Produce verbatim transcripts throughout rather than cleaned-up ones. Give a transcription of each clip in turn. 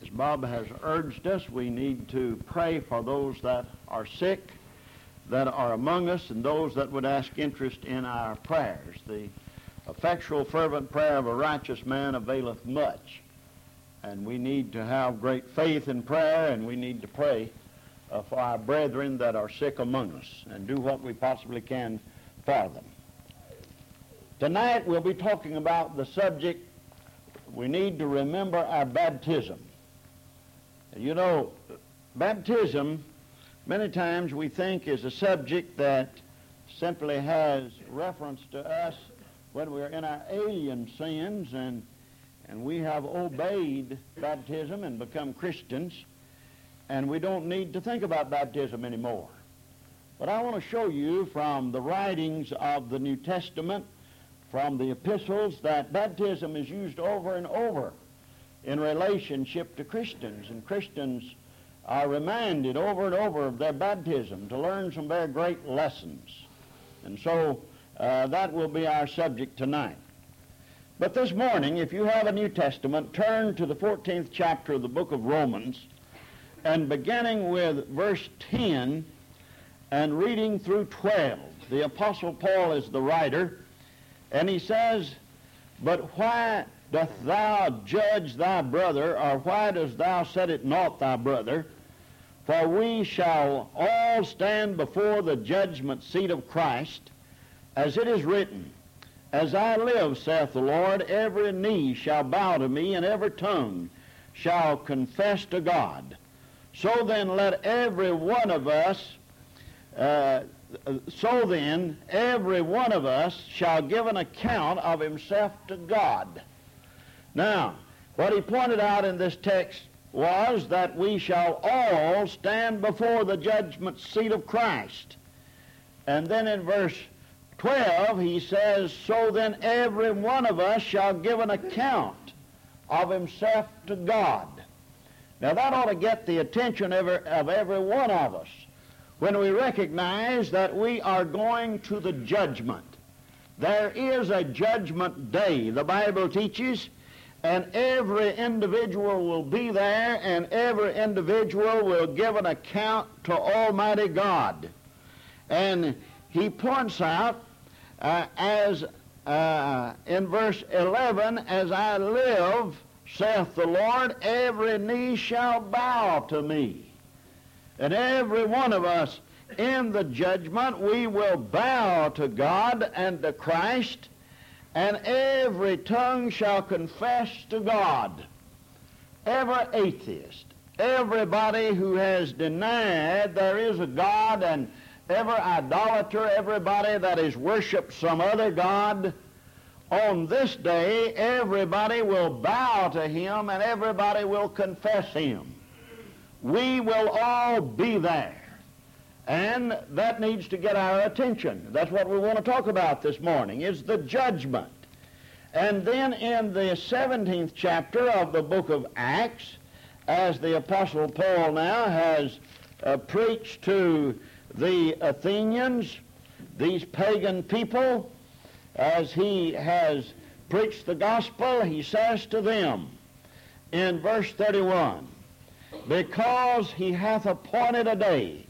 Bob has urged us, we need to pray for those that are sick, that are among us, and those that would ask interest in our prayers. The effectual, fervent prayer of a righteous man availeth much. And we need to have great faith in prayer, and we need to pray uh, for our brethren that are sick among us, and do what we possibly can for them. Tonight we'll be talking about the subject, we need to remember our baptism. You know, baptism, many times we think, is a subject that simply has reference to us when we're in our alien sins and and we have obeyed baptism and become Christians, and we don't need to think about baptism anymore. But I want to show you from the writings of the New Testament, from the epistles, that baptism is used over and over in relationship to Christians, and Christians are reminded over and over of their baptism to learn some very great lessons. And so uh, that will be our subject tonight. But this morning, if you have a New Testament, turn to the fourteenth chapter of the book of Romans, and beginning with verse ten and reading through twelve. The Apostle Paul is the writer, and he says, "But why doth thou judge thy brother, or why dost thou set it not thy brother? For we shall all stand before the judgment seat of Christ, as it is written, As I live, saith the Lord, every knee shall bow to me, and every tongue shall confess to God. So then let every one of us, uh, so then every one of us shall give an account of himself to God." Now, what he pointed out in this text was that we shall all stand before the judgment seat of Christ. And then in verse twelve, he says, "So then every one of us shall give an account of himself to God." Now that ought to get the attention of every, of every one of us when we recognize that we are going to the judgment. There is a judgment day, the Bible teaches, and every individual will be there, and every individual will give an account to Almighty God. And he points out Uh, as uh, in verse eleven, "As I live, saith the Lord, every knee shall bow to me." And every one of us in the judgment, we will bow to God and to Christ, and every tongue shall confess to God. Every atheist, everybody who has denied there is a God, and every idolater, everybody that has worshipped some other god, on this day everybody will bow to him and everybody will confess him. We will all be there. And that needs to get our attention. That's what we want to talk about this morning, is the judgment. And then in the seventeenth chapter of the book of Acts, as the Apostle Paul now has uh, preached to the Athenians, these pagan people, as he has preached the gospel, he says to them in verse thirty-one, "Because he hath appointed a day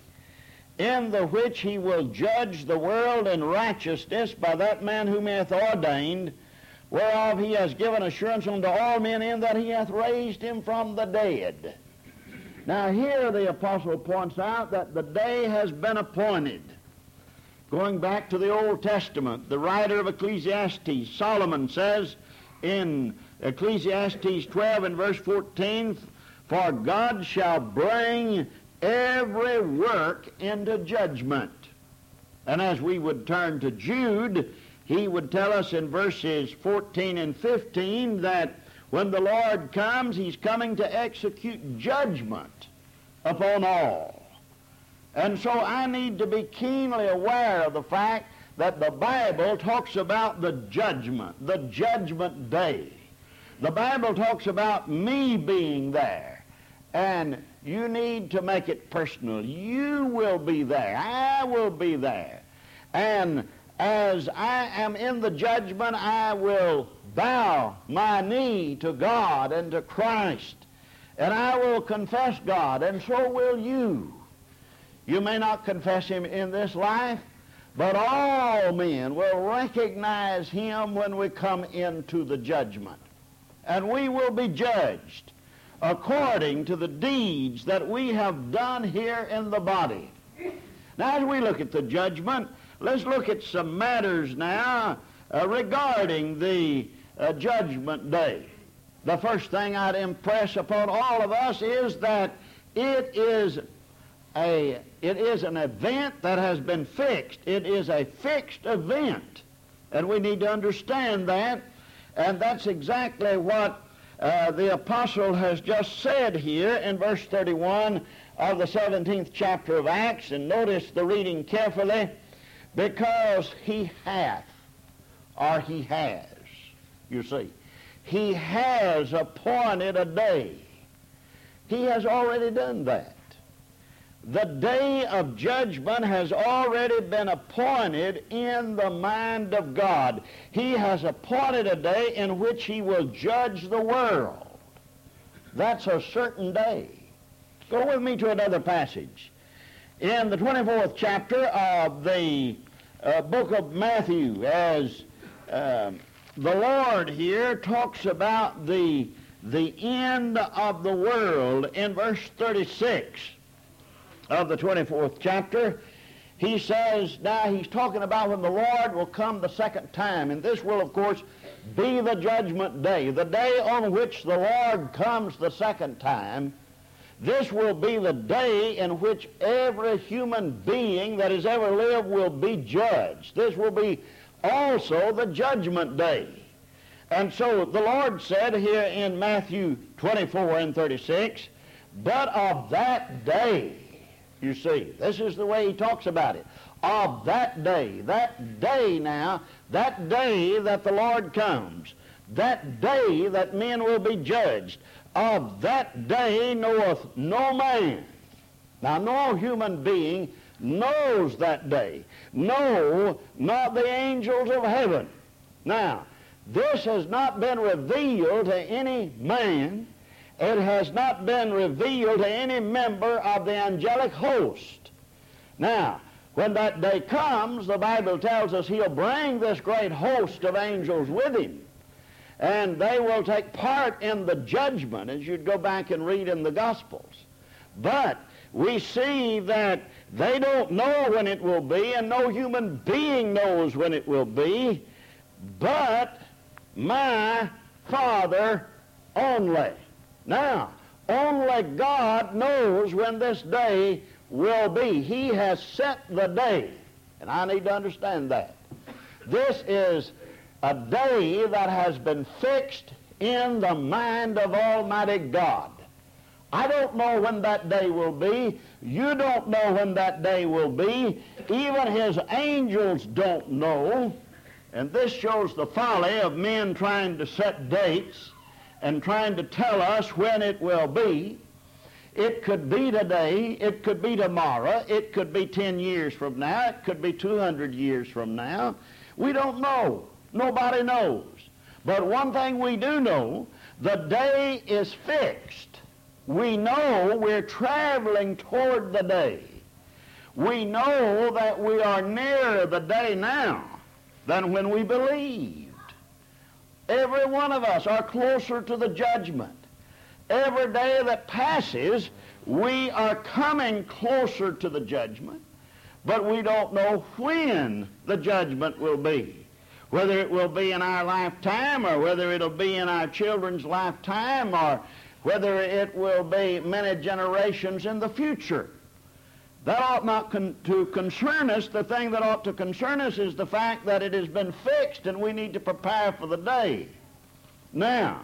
in the which he will judge the world in righteousness by that man whom he hath ordained, whereof he has given assurance unto all men, in that he hath raised him from the dead." Now here the apostle points out that the day has been appointed. Going back to the Old Testament, the writer of Ecclesiastes, Solomon, says in Ecclesiastes twelve and verse fourteen, "For God shall bring every work into judgment." And as we would turn to Jude, he would tell us in verses fourteen and fifteen that when the Lord comes, he's coming to execute judgment upon all. And so I need to be keenly aware of the fact that the Bible talks about the judgment, the judgment day. The Bible talks about me being there, and you need to make it personal. You will be there. I will be there. And as I am in the judgment, I will bow my knee to God and to Christ. And I will confess God, and so will you. You may not confess him in this life, but all men will recognize him when we come into the judgment. And we will be judged according to the deeds that we have done here in the body. Now, as we look at the judgment, let's look at some matters now uh, regarding the uh, judgment day. The first thing I'd impress upon all of us is that it is a it is an event that has been fixed. It is a fixed event, and we need to understand that. And that's exactly what uh, the apostle has just said here in verse thirty-one of the seventeenth chapter of Acts. And notice the reading carefully. Because he hath, or he has, you see. He has appointed a day. He has already done that. The day of judgment has already been appointed in the mind of God. He has appointed a day in which he will judge the world. That's a certain day. Go with me to another passage. In the twenty-fourth chapter of the uh, book of Matthew, as uh, the Lord here talks about the, the end of the world in verse thirty-six of the twenty-fourth chapter, he says, now he's talking about when the Lord will come the second time, and this will, of course, be the judgment day, the day on which the Lord comes the second time. This will be the day in which every human being that has ever lived will be judged. This will be also the judgment day. And so the Lord said here in Matthew twenty-four and thirty-six, but of that day, you see, this is the way he talks about it. Of that day, that day now, that day that the Lord comes, that day that men will be judged, of that day knoweth no man. Now, no human being knows that day. No, not the angels of heaven. Now, this has not been revealed to any man. It has not been revealed to any member of the angelic host. Now, when that day comes, the Bible tells us he'll bring this great host of angels with him. And they will take part in the judgment, as you'd go back and read in the Gospels. But we see that they don't know when it will be, and no human being knows when it will be, but my Father only. Now, only God knows when this day will be. He has set the day, and I need to understand that. This is a day that has been fixed in the mind of Almighty God. I don't know when that day will be. You don't know when that day will be. Even his angels don't know. And this shows the folly of men trying to set dates and trying to tell us when it will be. It could be today, it could be tomorrow, it could be ten years from now, it could be two hundred years from now. We don't know. Nobody knows. But one thing we do know, the day is fixed. We know we're traveling toward the day. We know that we are nearer the day now than when we believed. Every one of us are closer to the judgment. Every day that passes, we are coming closer to the judgment, but we don't know when the judgment will be. Whether it will be in our lifetime, or whether it'll be in our children's lifetime, or whether it will be many generations in the future. That ought not con- to concern us. The thing that ought to concern us is the fact that it has been fixed and we need to prepare for the day. Now,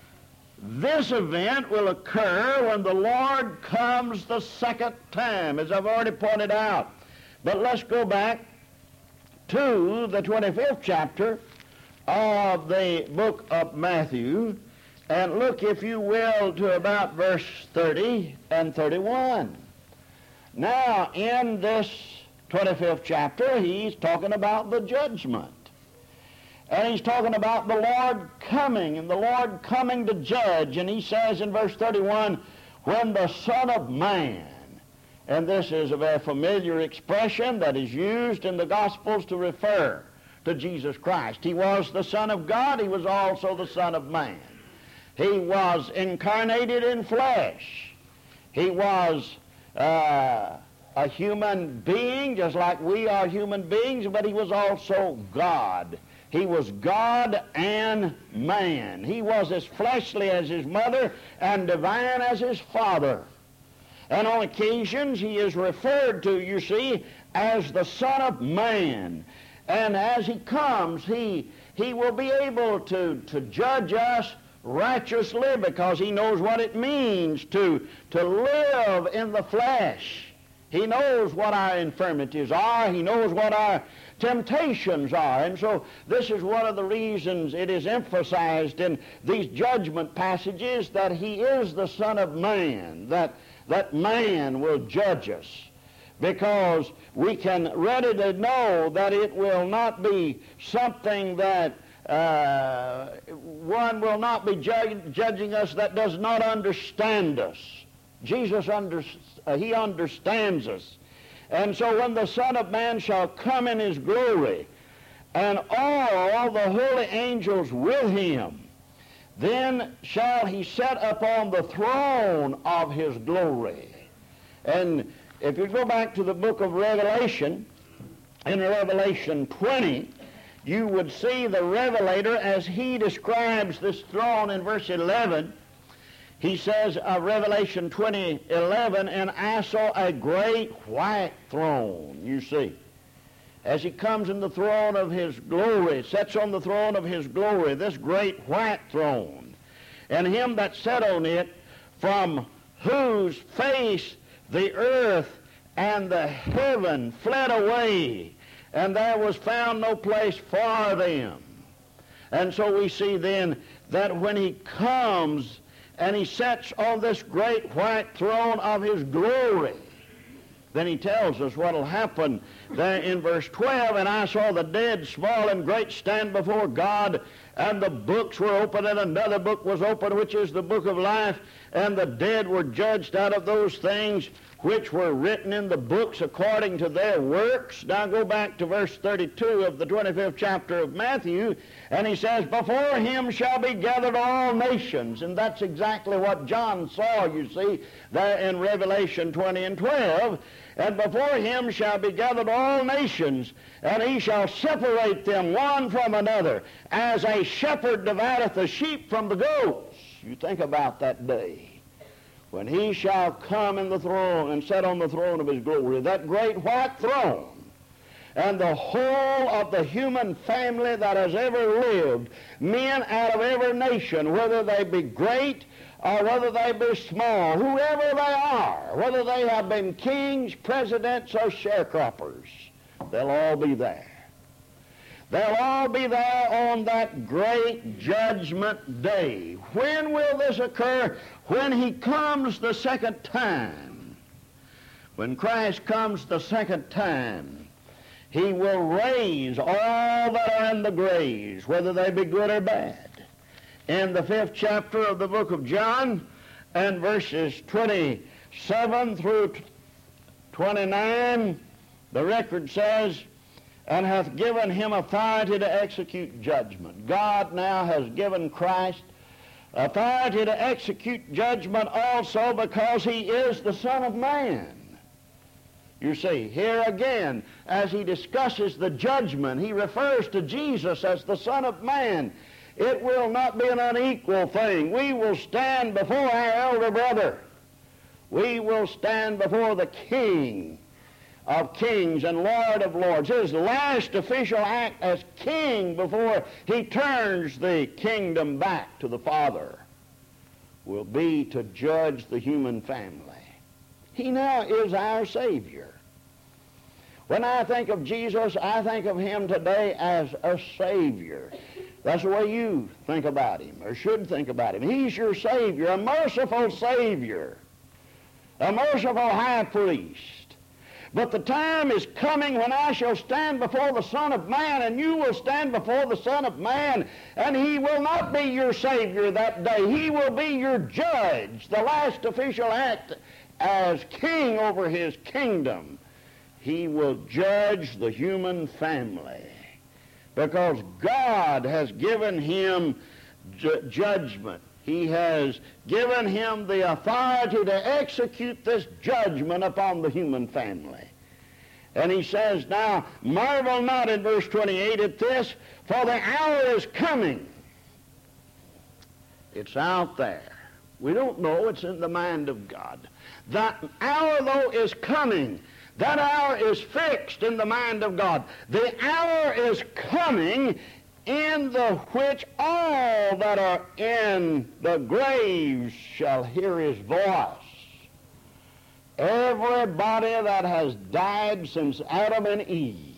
this event will occur when the Lord comes the second time, as I've already pointed out. But let's go back to the twenty-fifth chapter of the book of Matthew, and look, if you will, to about verse thirty and thirty-one. Now, in this twenty-fifth chapter, he's talking about the judgment. And he's talking about the Lord coming, and the Lord coming to judge. And he says in verse thirty-one, when the Son of Man, and this is a very familiar expression that is used in the Gospels to refer to Jesus Christ. He was the Son of God. He was also the Son of Man. He was incarnated in flesh. He was uh, a human being, just like we are human beings, but he was also God. He was God and man. He was as fleshly as his mother and divine as his father. And on occasions he is referred to, you see, as the Son of Man. And as he comes, he, he will be able to, to judge us righteously, because he knows what it means to, to live in the flesh. He knows what our infirmities are. He knows what our temptations are. And so this is one of the reasons it is emphasized in these judgment passages that he is the Son of Man, that, that man will judge us. Because we can readily know that it will not be something that uh, one will not be ju- judging us that does not understand us. Jesus, under, uh, he understands us. And so when the Son of Man shall come in his glory, and all the holy angels with him, then shall he set upon the throne of his glory. And if you go back to the book of Revelation, in Revelation twenty, you would see the Revelator as he describes this throne in verse eleven. He says, uh, Revelation twenty eleven, and I saw a great white throne, you see. As he comes in the throne of his glory, sits on the throne of his glory, this great white throne, and him that sat on it, from whose face the earth and the heaven fled away, and there was found no place for them. And so we see then that when he comes and he sits on this great white throne of his glory, then he tells us what will happen there in verse twelve. And I saw the dead, small and great, stand before God, and the books were opened, and another book was opened, which is the book of life, and the dead were judged out of those things which were written in the books according to their works. Now go back to verse thirty-two of the twenty-fifth chapter of Matthew, and he says, before him shall be gathered all nations. And that's exactly what John saw, you see, there in Revelation twenty and twelve. And before him shall be gathered all nations, and he shall separate them one from another, as a shepherd divideth the sheep from the goats. You think about that day, when he shall come in the throne and sit on the throne of his glory, that great white throne, and the whole of the human family that has ever lived, men out of every nation, whether they be great or whether they be small, whoever they are, whether they have been kings, presidents, or sharecroppers, they'll all be there. They'll all be there on that great judgment day. When will this occur? When he comes the second time. When Christ comes the second time, he will raise all that are in the graves, whether they be good or bad. In the fifth chapter of the book of John, and verses twenty-seven through twenty-nine, the record says, and hath given him authority to execute judgment. God now has given Christ authority to execute judgment also, because he is the Son of Man. You see, here again, as he discusses the judgment, he refers to Jesus as the Son of Man. It will not be an unequal thing. We will stand before our elder brother. We will stand before the King of kings and Lord of lords. His last official act as king before he turns the kingdom back to the Father will be to judge the human family. He now is our Savior. When I think of Jesus, I think of him today as a Savior. That's the way you think about him, or should think about him. He's your Savior, a merciful Savior, a merciful high priest. But the time is coming when I shall stand before the Son of Man, and you will stand before the Son of Man, and he will not be your Savior that day. He will be your judge, the last official act as king over his kingdom. He will judge the human family because God has given him ju- judgment. He has given him the authority to execute this judgment upon the human family. And he says, now, marvel not in verse twenty-eight at this, for the hour is coming. It's out there. We don't know. It's in the mind of God. That hour, though, is coming. That hour is fixed in the mind of God. The hour is coming in the which all that are in the graves shall hear his voice. Everybody that has died since Adam and Eve,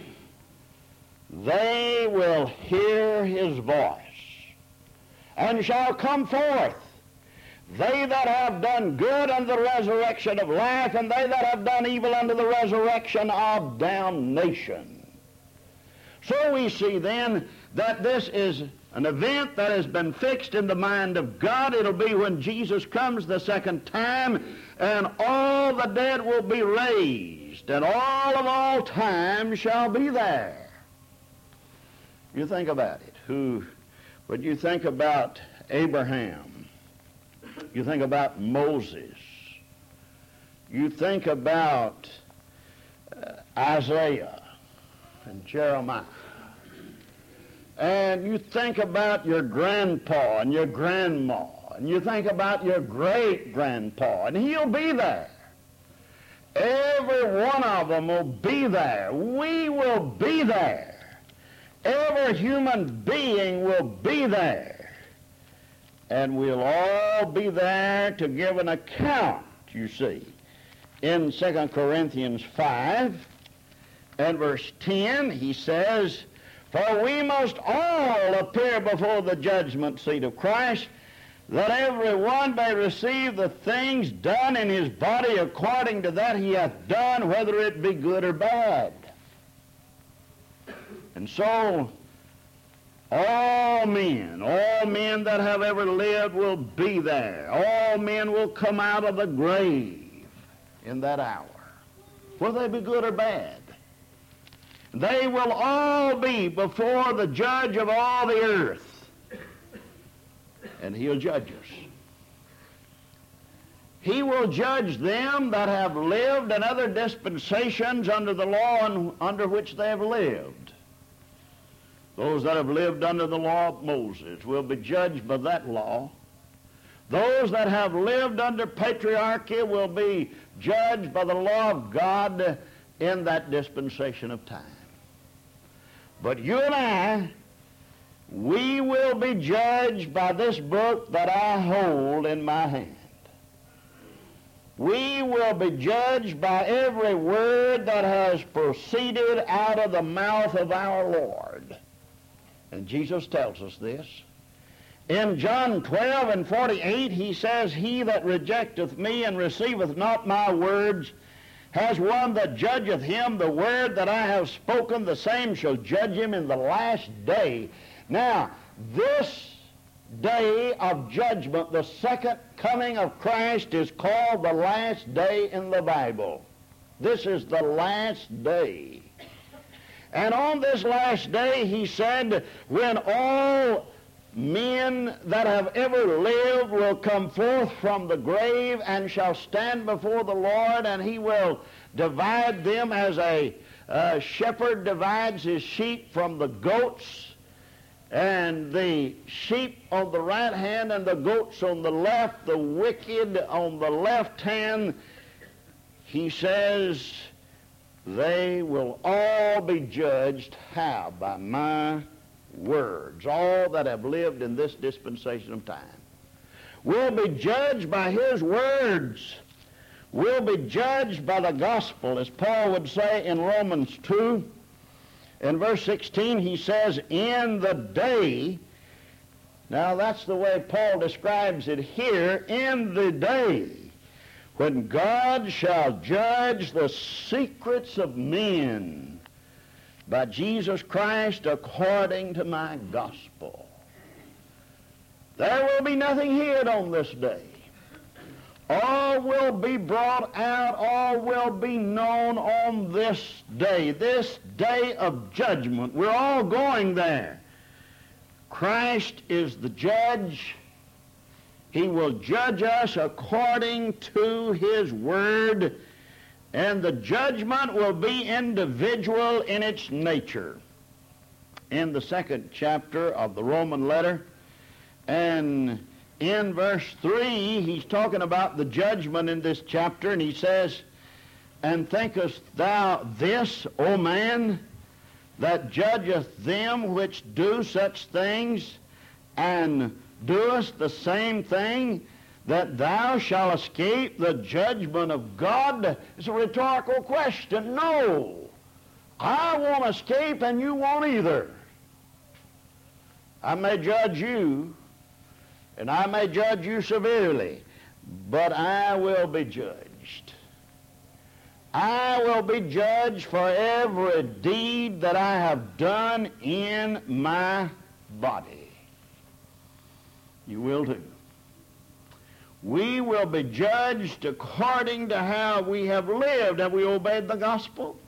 they will hear his voice and shall come forth. They that have done good unto the resurrection of life, and they that have done evil unto the resurrection of damnation. So we see then that this is an event that has been fixed in the mind of God. It'll be when Jesus comes the second time, and all the dead will be raised, and all of all time shall be there. You think about it. Who, when you think about Abraham, you think about Moses, you think about uh, Isaiah and Jeremiah, and you think about your grandpa and your grandma, and you think about your great-grandpa, and he'll be there. Every one of them will be there. We will be there. Every human being will be there. And we'll all be there to give an account, you see. In Second Corinthians five and verse ten, he says, for we must all appear before the judgment seat of Christ, that every one may receive the things done in his body according to that he hath done, whether it be good or bad. And so, all men, all men that have ever lived will be there. All men will come out of the grave in that hour, whether they be good or bad. They will all be before the judge of all the earth, and he'll judge us. He will judge them that have lived in other dispensations under the law under which they have lived. Those that have lived under the law of Moses will be judged by that law. Those that have lived under patriarchy will be judged by the law of God in that dispensation of time. But you and I, we will be judged by this book that I hold in my hand. We will be judged by every word that has proceeded out of the mouth of our Lord. And Jesus tells us this. In John twelve and forty-eight, he says, he that rejecteth me and receiveth not my words has one that judgeth him. The word that I have spoken, the same shall judge him in the last day. Now, this day of judgment, the second coming of Christ, is called the last day in the Bible. This is the last day. And on this last day, he said, when all men that have ever lived will come forth from the grave and shall stand before the Lord, and he will divide them as a uh, shepherd divides his sheep from the goats, and the sheep on the right hand and the goats on the left, the wicked on the left hand. He says they will all be judged. How? By my words. All that have lived in this dispensation of time will be judged by his words, will be judged by the gospel, as Paul would say in Romans two. In verse sixteen, he says, in the day, now that's the way Paul describes it here, in the day when God shall judge the secrets of men by Jesus Christ according to my gospel. There will be nothing hid on this day. All will be brought out, all will be known on this day, this day of judgment. We're all going there. Christ is the judge. He will judge us according to His Word, and the judgment will be individual in its nature. In the second chapter of the Roman letter, and in verse three, he's talking about the judgment in this chapter, and he says, "And thinkest thou this, O man, that judgeth them which do such things, and doest the same thing, that thou shalt escape the judgment of God?" It's a rhetorical question. No. I won't escape, and you won't either. I may judge you, and I may judge you severely, but I will be judged. I will be judged for every deed that I have done in my body. You will too. We will be judged according to how we have lived. Have we obeyed the gospel?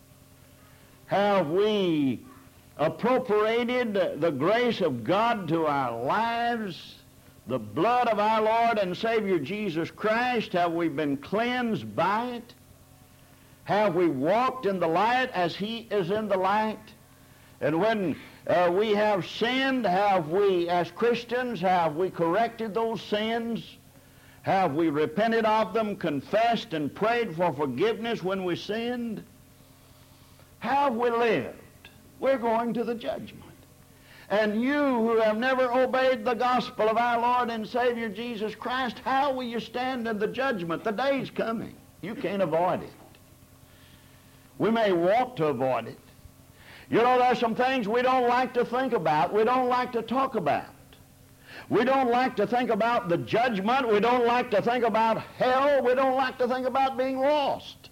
Have we appropriated the grace of God to our lives? The blood of our Lord and Savior Jesus Christ, have we been cleansed by it? Have we walked in the light as He is in the light? And when uh, we have sinned, have we, as Christians, have we corrected those sins? Have we repented of them, confessed, and prayed for forgiveness when we sinned? How have we lived? We're going to the judgment. And you who have never obeyed the gospel of our Lord and Savior Jesus Christ, how will you stand in the judgment? The day's coming. You can't avoid it. We may want to avoid it. You know, there's some things we don't like to think about. We don't like to talk about. We don't like to think about the judgment. We don't like to think about hell. We don't like to think about being lost.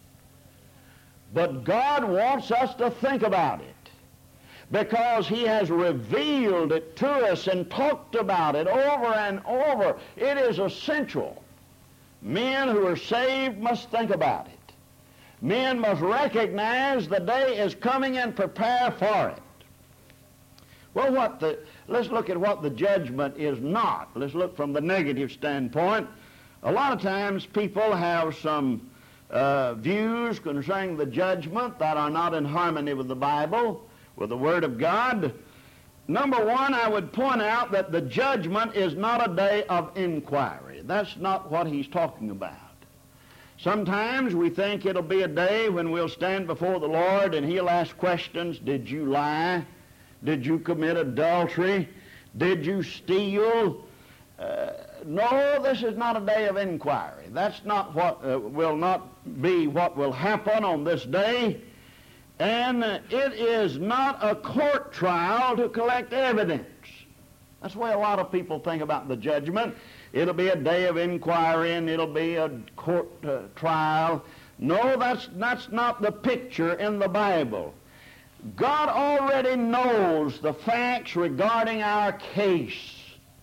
But God wants us to think about it, because He has revealed it to us and talked about it over and over. It is essential. Men who are saved must think about it. Men must recognize the day is coming and prepare for it. Well, what the, let's look at what the judgment is not. Let's look from the negative standpoint. A lot of times people have some uh, views concerning the judgment that are not in harmony with the Bible, with the Word of God. Number one, I would point out that the judgment is not a day of inquiry. That's not what he's talking about. Sometimes we think it'll be a day when we'll stand before the Lord and He'll ask questions. Did you lie? Did you commit adultery? Did you steal? Uh, no, this is not a day of inquiry. That's not what uh, will not be what will happen on this day. And uh, it is not a court trial to collect evidence. That's the way a lot of people think about the judgment. It'll be a day of inquiry and it'll be a court uh, trial. No, that's, that's not the picture in the Bible. God already knows the facts regarding our case.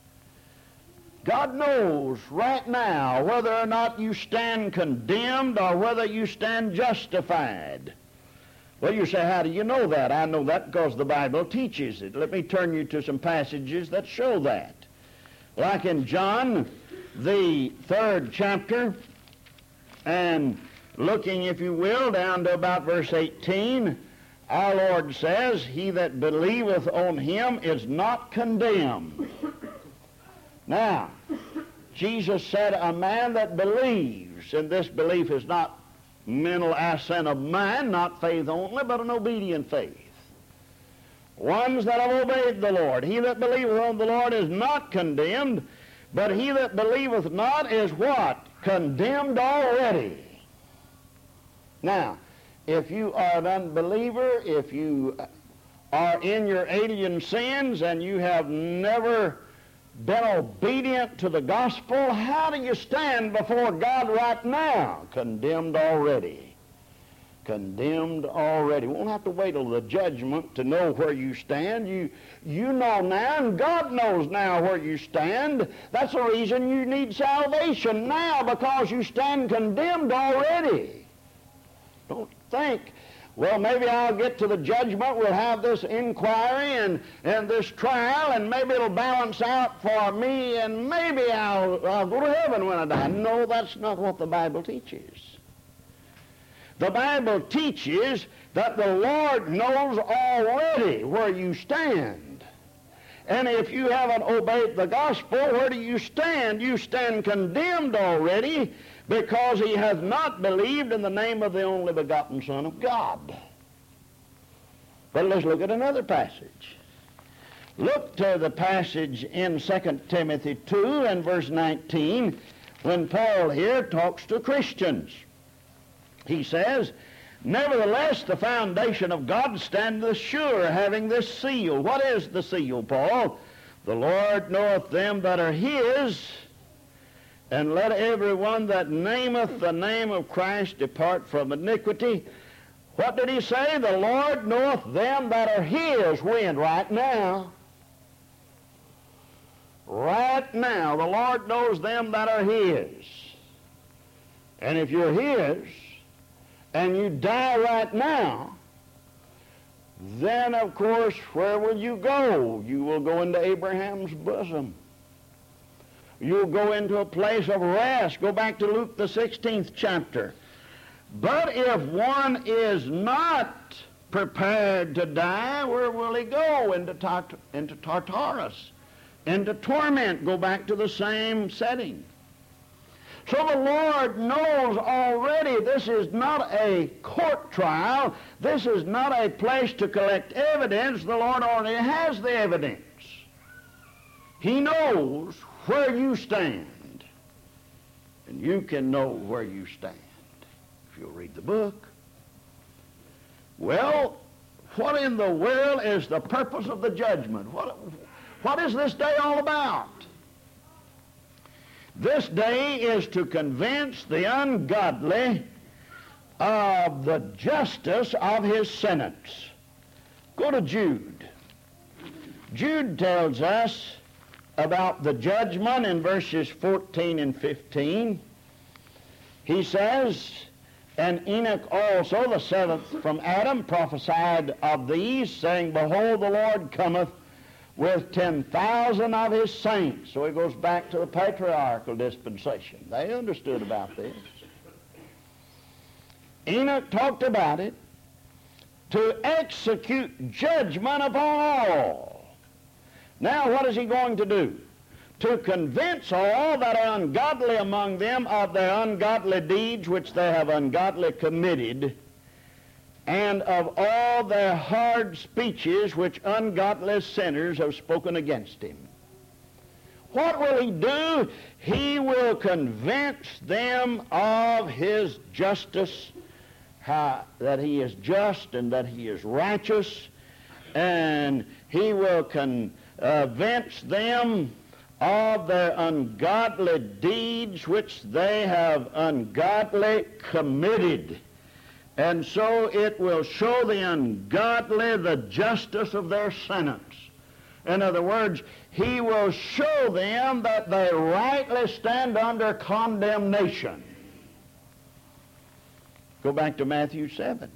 God knows right now whether or not you stand condemned or whether you stand justified. Well, you say, how do you know that? I know that because the Bible teaches it. Let me turn you to some passages that show that. Like in John, the third chapter, and looking, if you will, down to about verse eighteen, our Lord says, "He that believeth on Him is not condemned." Now, Jesus said, a man that believes, and this belief is not mental assent of mind, not faith only, but an obedient faith. Ones that have obeyed the Lord. He that believeth on the Lord is not condemned, but he that believeth not is what? Condemned already. Now, if you are an unbeliever, if you are in your alien sins and you have never been obedient to the gospel, how do you stand before God right now? Condemned already. Condemned already. You won't have to wait till the judgment to know where you stand. You, you know now, and God knows now where you stand. That's the reason you need salvation now, because you stand condemned already. Don't think, well, maybe I'll get to the judgment, we'll have this inquiry and, and this trial, and maybe it'll balance out for me, and maybe I'll, I'll go to heaven when I die. No, that's not what the Bible teaches. The Bible teaches that the Lord knows already where you stand. And if you haven't obeyed the gospel, where do you stand? You stand condemned already, because he hath not believed in the name of the only begotten Son of God. But let's look at another passage. Look to the passage in Second Timothy two and verse nineteen, when Paul here talks to Christians. He says, nevertheless, the foundation of God standeth sure, having this seal. What is the seal, Paul? The Lord knoweth them that are his, and let every one that nameth the name of Christ depart from iniquity. What did he say? The Lord knoweth them that are his. When? Right now. Right now. The Lord knows them that are his. And if you're his, and you die right now, then, of course, where will you go? You will go into Abraham's bosom. You'll go into a place of rest. Go back to Luke the sixteenth chapter. But if one is not prepared to die, where will he go? Into, Tart- into Tartarus, into torment. Go back to the same setting. So the Lord knows already this is not a court trial. This is not a place to collect evidence. The Lord already has the evidence. He knows where you stand. And you can know where you stand if you'll read the book. Well, what in the world is the purpose of the judgment? What, what is this day all about? This day is to convince the ungodly of the justice of his sentence. Go to Jude. Jude tells us about the judgment in verses fourteen and fifteen. He says, and Enoch also, the seventh from Adam, prophesied of these, saying, behold, the Lord cometh with ten thousand of his saints. So he goes back to the patriarchal dispensation. They understood about this. Enoch talked about it, to execute judgment upon all. Now what is he going to do? To convince all that are ungodly among them of their ungodly deeds which they have ungodly committed, and of all their hard speeches which ungodly sinners have spoken against him. What will he do? He will convince them of his justice, how, that he is just and that he is righteous, and he will convince them of their ungodly deeds which they have ungodly committed. And so it will show the ungodly the justice of their sentence. In other words, he will show them that they rightly stand under condemnation. Go back to Matthew seven.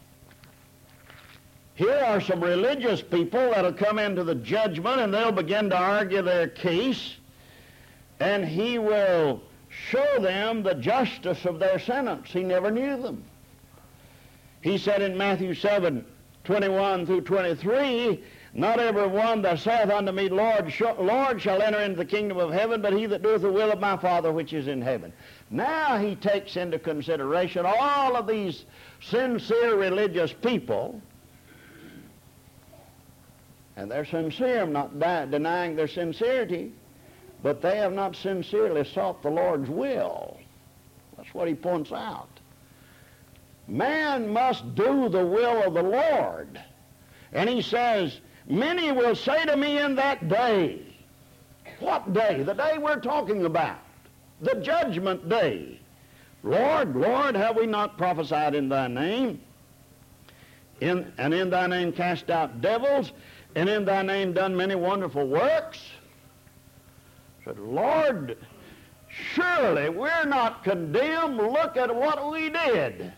Here are some religious people that will come into the judgment, and they'll begin to argue their case, and he will show them the justice of their sentence. He never knew them. He said in Matthew seven, twenty-one through twenty-three, not every one that saith unto me, Lord, Lord, shall enter into the kingdom of heaven, but he that doeth the will of my Father which is in heaven. Now he takes into consideration all of these sincere religious people, and they're sincere. I'm not di- denying their sincerity, but they have not sincerely sought the Lord's will. That's what he points out. Man must do the will of the Lord. And he says, many will say to me in that day, What day? The day we're talking about. The judgment day. Lord, Lord, have we not prophesied in thy name? In, and in thy name cast out devils, and in thy name done many wonderful works? Said, Lord, surely we're not condemned. Look at what we did.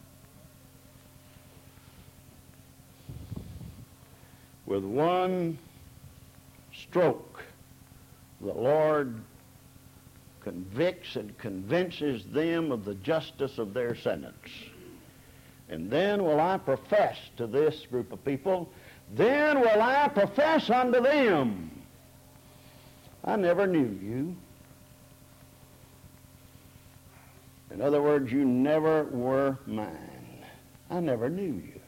With one stroke, the Lord convicts and convinces them of the justice of their sentence. And then will I profess to this group of people, then will I profess unto them, I never knew you. In other words, you never were mine. I never knew you.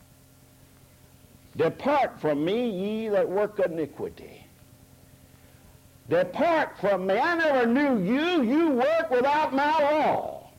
Depart from me, ye that work iniquity. Depart from me. I never knew you. You work without my law.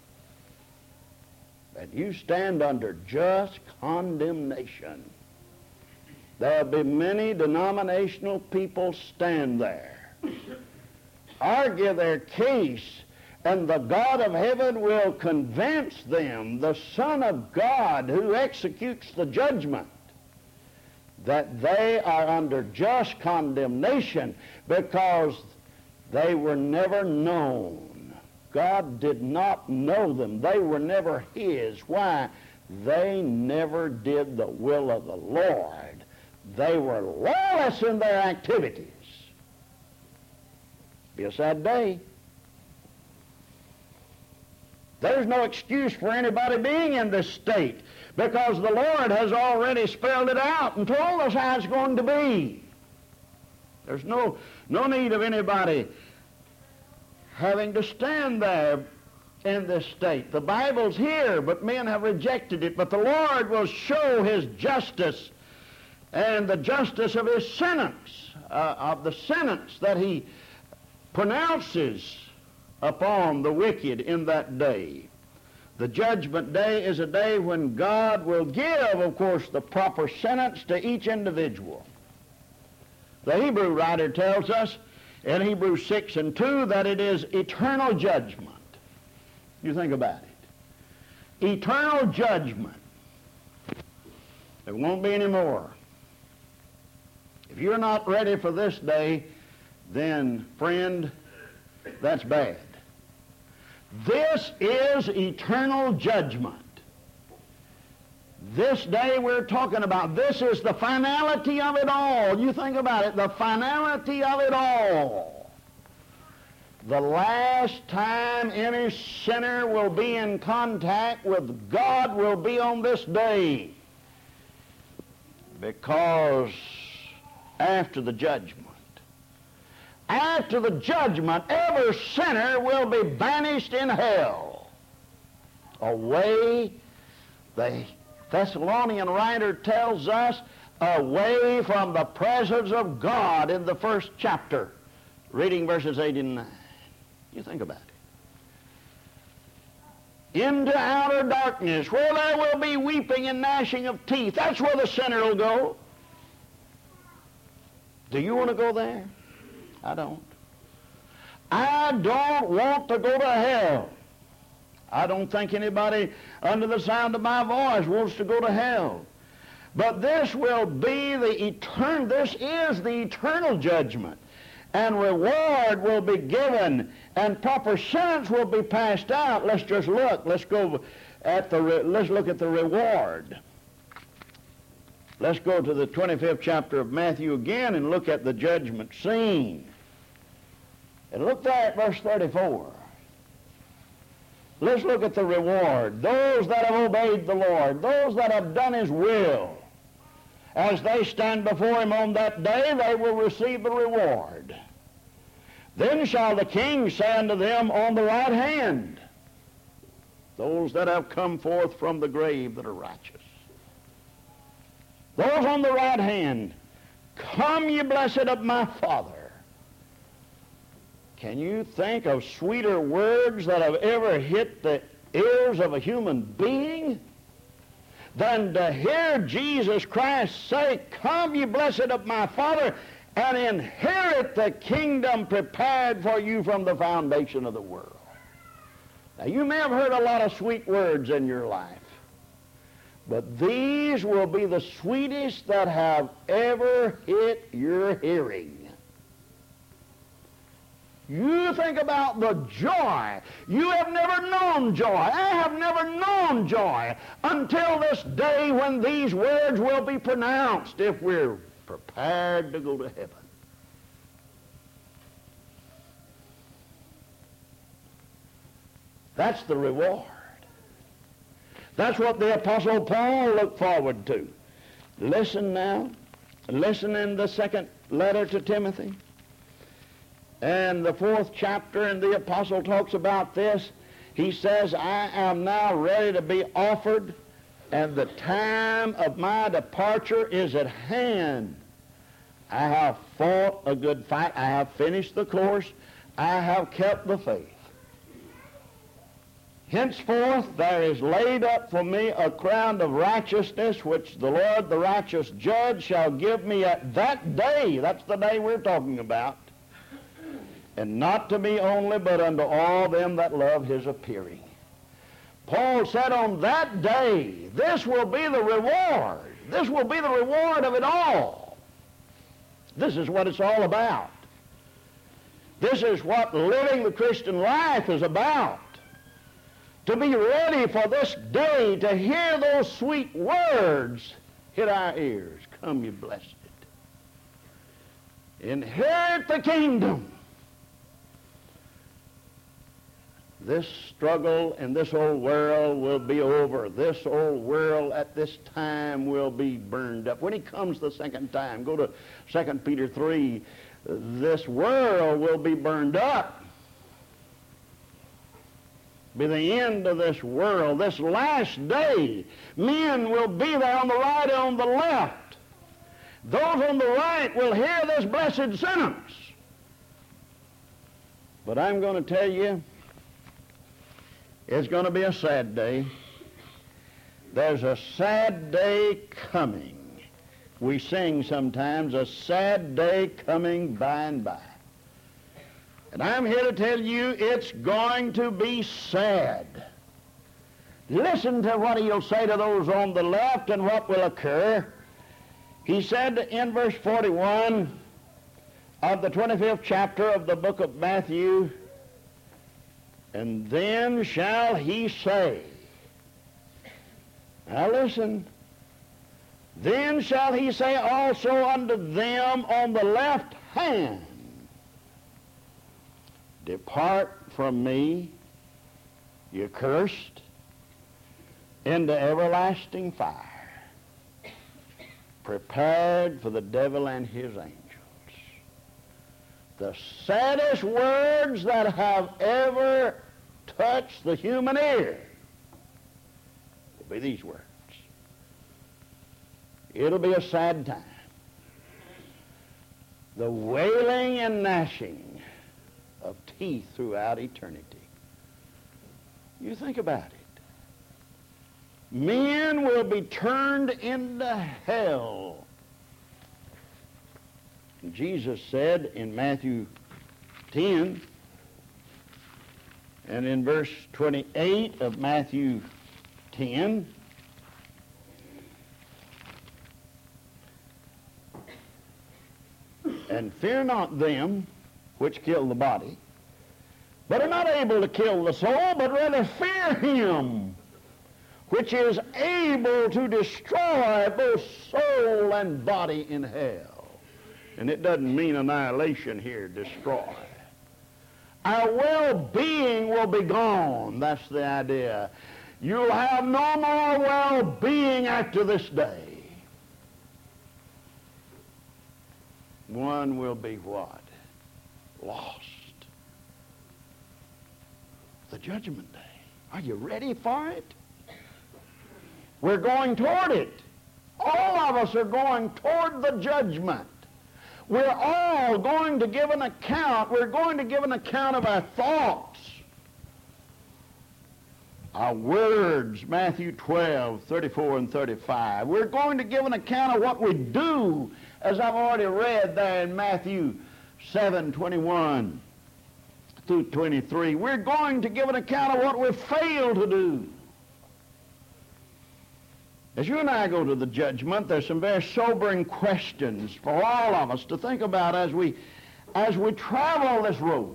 And you stand under just condemnation. There'll be many denominational people stand there, argue their case, and the God of heaven will convince them, the Son of God who executes the judgment, that they are under just condemnation because they were never known. God did not know them. They were never His. Why? They never did the will of the Lord. They were lawless in their activities. Be a sad day. There's no excuse for anybody being in this state, because the Lord has already spelled it out and told us how it's going to be. There's no, no need of anybody having to stand there in this state. The Bible's here, but men have rejected it. But the Lord will show His justice and the justice of His sentence, uh, of the sentence that He pronounces upon the wicked in that day. The judgment day is a day when God will give, of course, the proper sentence to each individual. The Hebrew writer tells us in Hebrews six and two that it is eternal judgment. You think about it. Eternal judgment. There won't be any more. If you're not ready for this day, then, friend, that's bad. This is eternal judgment. This day we're talking about, this is the finality of it all. You think about it, the finality of it all. The last time any sinner will be in contact with God will be on this day. Because after the judgment, after the judgment, every sinner will be banished in hell. Away, the Thessalonian writer tells us, away from the presence of God in the first chapter, reading verses eight and nine. You think about it. Into outer darkness, where there will be weeping and gnashing of teeth. That's where the sinner will go. Do you want to go there? I don't. I don't want to go to hell. I don't think anybody under the sound of my voice wants to go to hell. But this will be the eternal, this is the eternal judgment. And reward will be given, and proper sentence will be passed out. Let's just look. Let's go at the, let's look at the reward. Let's go to the twenty-fifth chapter of Matthew again and look at the judgment scene. And look there at verse thirty-four. Let's look at the reward. Those that have obeyed the Lord, those that have done His will, as they stand before Him on that day, they will receive the reward. Then shall the King say unto them on the right hand, those that have come forth from the grave that are righteous. Those on the right hand, come ye blessed of my Father. Can you think of sweeter words that have ever hit the ears of a human being than to hear Jesus Christ say, come ye blessed of my Father, and inherit the kingdom prepared for you from the foundation of the world. Now, you may have heard a lot of sweet words in your life, but these will be the sweetest that have ever hit your hearing. You think about the joy. You have never known joy. I have never known joy until this day when these words will be pronounced if we're prepared to go to heaven. That's the reward. That's what the Apostle Paul looked forward to. Listen now. Listen in the second letter to Timothy. And the fourth chapter, and the apostle talks about this. He says, I am now ready to be offered, and the time of my departure is at hand. I have fought a good fight. I have finished the course. I have kept the faith. Henceforth there is laid up for me a crown of righteousness, which the Lord, the righteous judge, shall give me at that day. That's the day we're talking about. And not to me only, but unto all them that love his appearing. Paul said on that day, this will be the reward. This will be the reward of it all. This is what it's all about. This is what living the Christian life is about. To be ready for this day, to hear those sweet words hit our ears. Come, you blessed. Inherit the kingdom. This struggle in this old world will be over. This old world at this time will be burned up. When he comes the second time, go to Second Peter three, this world will be burned up. Be the end of this world, this last day. Men will be there on the right and on the left. Those on the right will hear this blessed sentence. But I'm going to tell you, it's going to be a sad day. There's a sad day coming. We sing sometimes, a sad day coming by and by. And I'm here to tell you it's going to be sad. Listen to what he'll say to those on the left and what will occur. He said in verse forty-one of the twenty-fifth chapter of the book of Matthew, and then shall he say, now listen, then shall he say also unto them on the left hand, depart from me, you cursed, into everlasting fire, prepared for the devil and his angels. The saddest words that have ever touched the human ear will be these words. It'll be a sad time. The wailing and gnashing of teeth throughout eternity. You think about it. Men will be turned into hell. Jesus said in Matthew ten and in verse twenty-eight of Matthew ten, and fear not them which kill the body, but are not able to kill the soul, but rather fear him which is able to destroy both soul and body in hell. And it doesn't mean annihilation here, destroy. Our well-being will be gone. That's the idea. You'll have no more well-being after this day. One will be what? Lost. The judgment day. Are you ready for it? We're going toward it. All of us are going toward the judgment. We're all going to give an account. We're going to give an account of our thoughts, our words, Matthew twelve, thirty-four and thirty-five. We're going to give an account of what we do as I've already read there in Matthew seven twenty-one through twenty-three. We're going to give an account of what we failed to do. As you and I go to the judgment, there's some very sobering questions for all of us to think about as we, as we travel this road.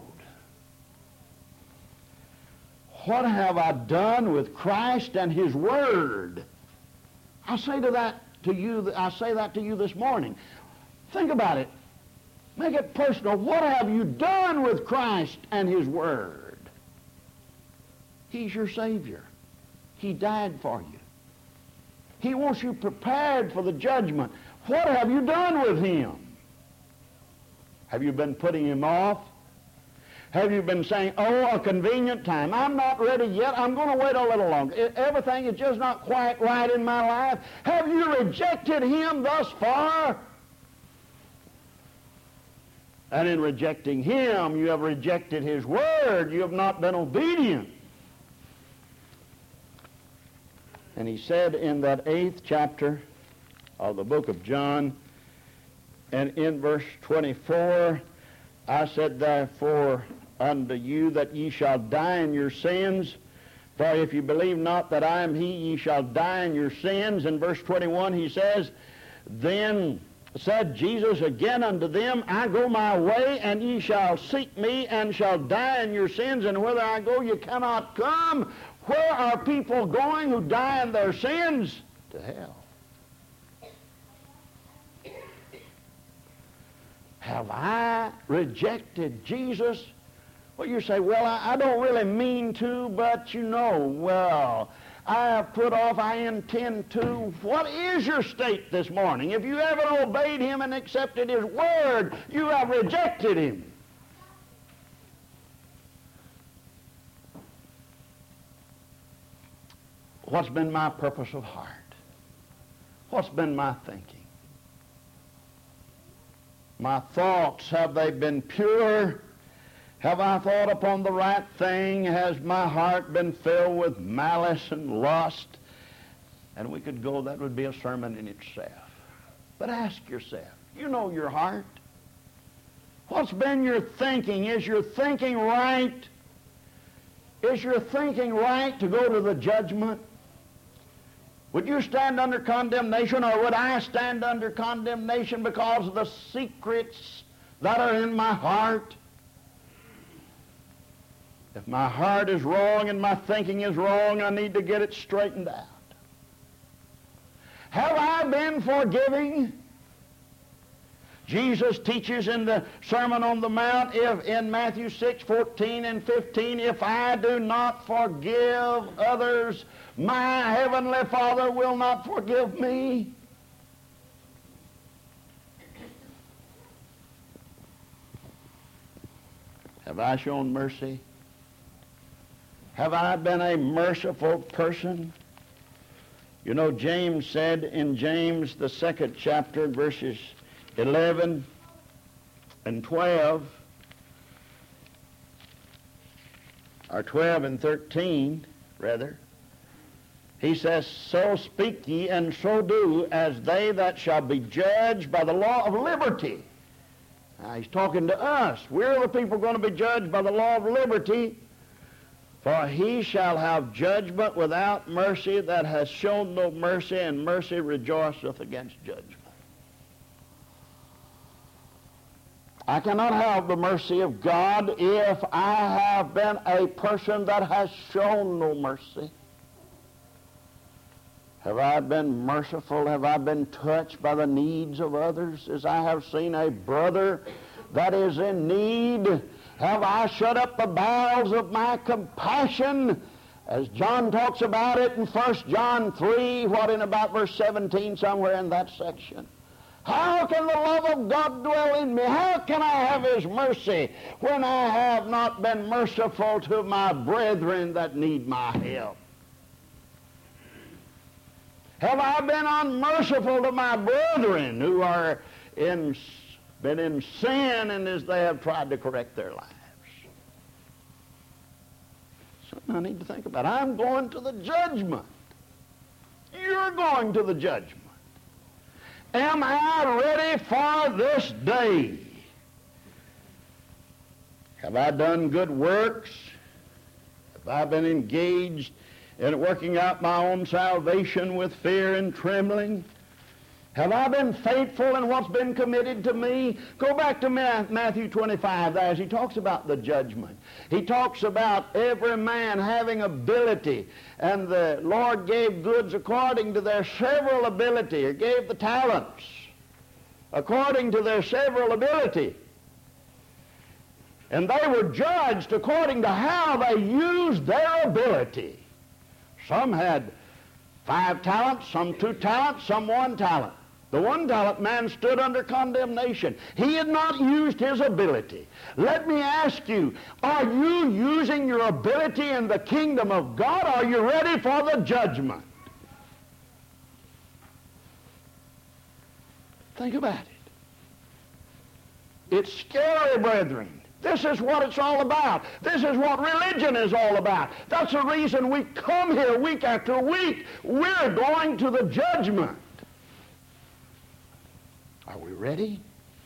What have I done with Christ and His Word? I say to that to you, I say that to you this morning. Think about it. Make it personal. What have you done with Christ and His Word? He's your Savior. He died for you. He wants you prepared for the judgment. What have you done with Him? Have you been putting Him off? Have you been saying, oh, a convenient time, I'm not ready yet, I'm going to wait a little longer, everything is just not quite right in my life? Have you rejected Him thus far? And in rejecting Him, you have rejected His Word. You have not been obedient. And He said in that eighth chapter of the book of John, and in verse twenty-four, I said, therefore unto you that ye shall die in your sins, for if you believe not that I am He, ye shall die in your sins. In verse twenty-one He says, then said Jesus again unto them, I go my way, and ye shall seek me, and shall die in your sins, and whither I go ye cannot come. Where are people going who die in their sins? To hell. Have I rejected Jesus? Well, you say, well, I, I don't really mean to, but you know, well, I have put off, I intend to. What is your state this morning? If you haven't obeyed Him and accepted His Word, you have rejected Him. What's been my purpose of heart? What's been my thinking? My thoughts, have they been pure? Have I thought upon the right thing? Has my heart been filled with malice and lust? And we could go, that would be a sermon in itself. But ask yourself, you know your heart. What's been your thinking? Is your thinking right? Is your thinking right to go to the judgment? Would you stand under condemnation, or would I stand under condemnation because of the secrets that are in my heart? If my heart is wrong and my thinking is wrong, I need to get it straightened out. Have I been forgiving? Jesus teaches in the Sermon on the Mount, if in Matthew six, fourteen and fifteen, if I do not forgive others, my heavenly Father will not forgive me. Have I shown mercy? Have I been a merciful person? You know, James said in James, the second chapter, verses eleven and twelve, or twelve and thirteen, rather, he says, so speak ye and so do as they that shall be judged by the law of liberty. Now, he's talking to us. We're the people going to be judged by the law of liberty. For he shall have judgment without mercy that has shown no mercy, and mercy rejoiceth against judgment. I cannot have the mercy of God if I have been a person that has shown no mercy. Have I been merciful? Have I been touched by the needs of others? As I have seen a brother that is in need, have I shut up the bowels of my compassion? As John talks about it in First John three, what, in about verse seventeen, somewhere in that section. How can the love of God dwell in me? How can I have His mercy when I have not been merciful to my brethren that need my help? Have I been unmerciful to my brethren who are in, been in sin, and as they have tried to correct their lives? Something I need to think about. I'm going to the judgment. You're going to the judgment. Am I ready for this day? Have I done good works? Have I been engaged in working out my own salvation with fear and trembling? Have I been faithful in what's been committed to me? Go back to Matthew twenty-five as he talks about the judgment. He talks about every man having ability, and the Lord gave goods according to their several ability. He gave the talents according to their several ability. And they were judged according to how they used their ability. Some had five talents, some two talents, some one talent. The one talent man stood under condemnation. He had not used his ability. Let me ask you, are you using your ability in the kingdom of God? Are you ready for the judgment? Think about it. It's scary, brethren. This is what it's all about. This is what religion is all about. That's the reason we come here week after week. We're going to the judgment. Are we ready?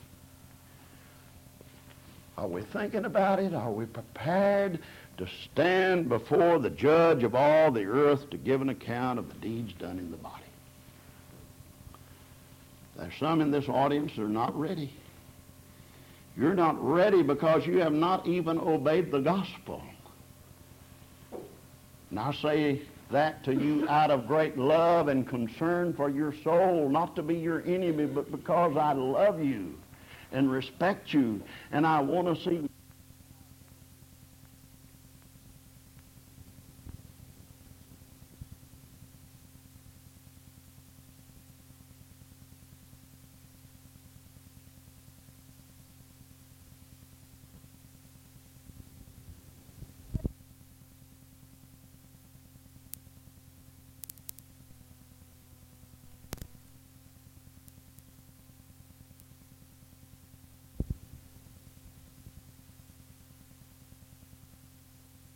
Are we thinking about it? Are we prepared to stand before the judge of all the earth to give an account of the deeds done in the body? There's some in this audience that are not ready. You're not ready because you have not even obeyed the gospel. And I say that to you out of great love and concern for your soul, not to be your enemy, but because I love you and respect you, and I want to see